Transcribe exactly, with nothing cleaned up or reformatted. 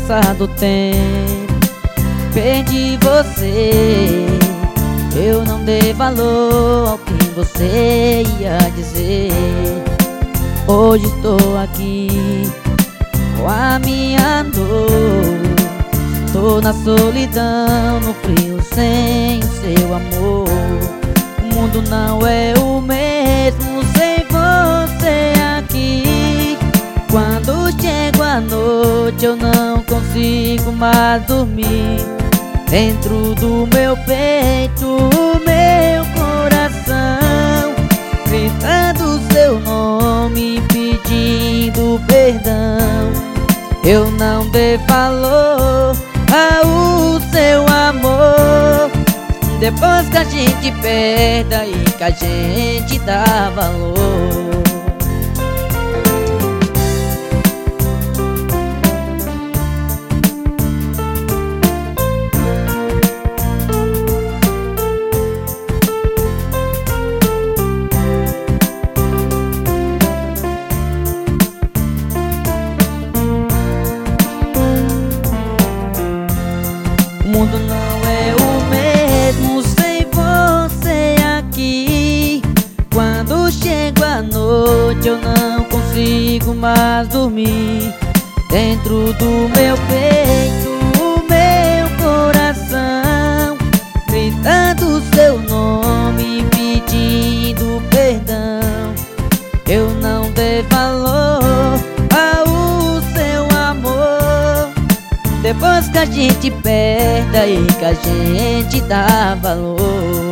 passar do tempo, perdi você. Eu não dei valor ao que você ia dizer. Hoje estou aqui com a minha dor. Tô na solidão, no frio, sem o seu amor. O mundo não é o mesmo sem você aqui. Quando chego à noite eu não consigo mais dormir. Dentro do meu peito, o meu coração gritando seu nome, pedindo perdão. Eu não dei valor ao seu amor. Depois que a gente perde, aí que a gente dá valor. O mundo não é o mesmo sem você aqui. Quando chego à noite eu não consigo mais dormir. Dentro do meu peito, o meu coração gritando seu nome, pedindo perdão. Eu não dei valor ao seu amor. Depois que a gente perde, aí que a gente dá valor.